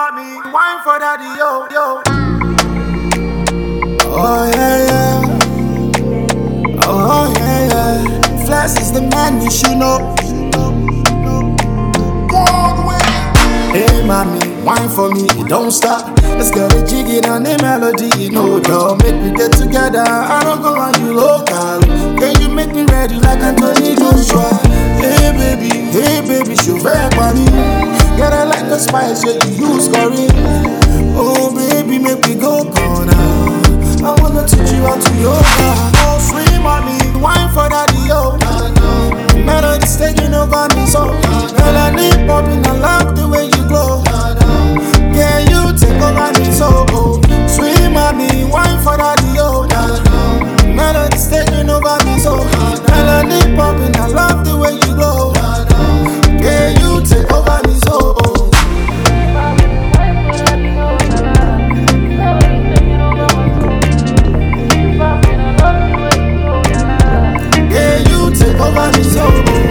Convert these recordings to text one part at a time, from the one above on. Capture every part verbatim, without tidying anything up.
mommy, wine for daddy, yo, yo. Oh yeah, yeah. Oh yeah, yeah. Flex is the man, you should know. Hey mommy, wine for me, it don't stop. Let's get a jiggy on the melody, no doubt. Make me get together, I don't go on you local. Can you make me ready like Anthony Joshua? Hey baby, hey baby, show very money. Get I like the spice, yeah, you use curry. Oh baby, make me go corner. I wanna teach you how to yoga. Oh sweet mommy, wine for daddy, yo. Melody's taking over me, so girl I need popping, I love the way you glow. Can you take over me, so oh, sweet mommy, wine for daddy, yo. Melody's taking over me, so girl I need popping, I love the way you glow. Can you take over me, so oh. Take over me so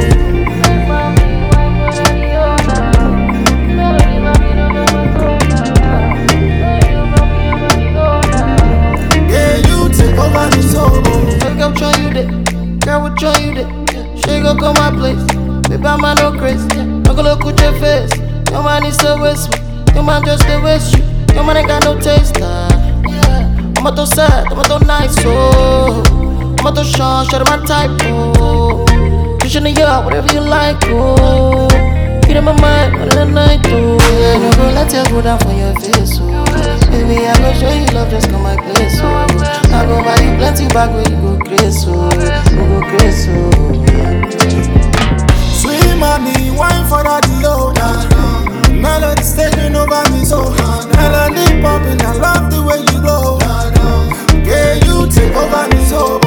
yeah, you take over me so Take up show you that, girl what show you that. She gon' come my place, baby I'm no crazy. No go look at your face, your man is so waste me. Your man just the waste you, your man ain't got no taste. Uh, yeah, I'm a to sad, I'm a to nice, oh. I'm a to Sean, shut my type, oh. Pushing the yard, whatever you like, oh. Get in my mind, all the night, oh. Yeah, no go let you go down for your face, oh. Baby, I go show you love, just come my place, oh. I go buy you plenty bag where you go crazy, oh. You go crazy, oh. sweet mommy, wine for daddy, yo. Melody's taking over me, so melody popping, I love the way you glow. Yeah, you take over me, so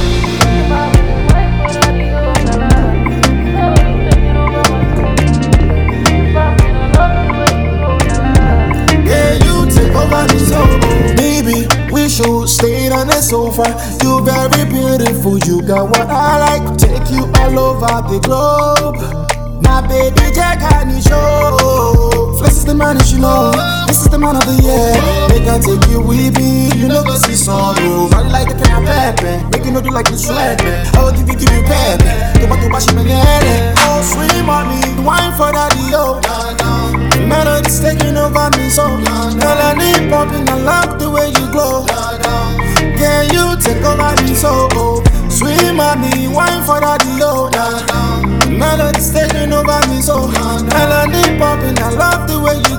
yeah, you take over me, so baby, we should stay on the sofa. You very beautiful, you got what I like. Take you all over the globe. My baby Jack and you show. Flex is the man that you know. This is the man of the year. They can take you with me. You know go see some room. I like the kind of pepe. Make you know do like you sweat, man. I will give you, give you pepe. Toba toba she melele. Oh sweet mommy, wine for daddy, yo. Melody's taking over me, so melody popping, I love the way you glow. Can you take over me, so oh, sweet mommy, wine for daddy, yo. Melody's taking over me, so melody popping, I love the way you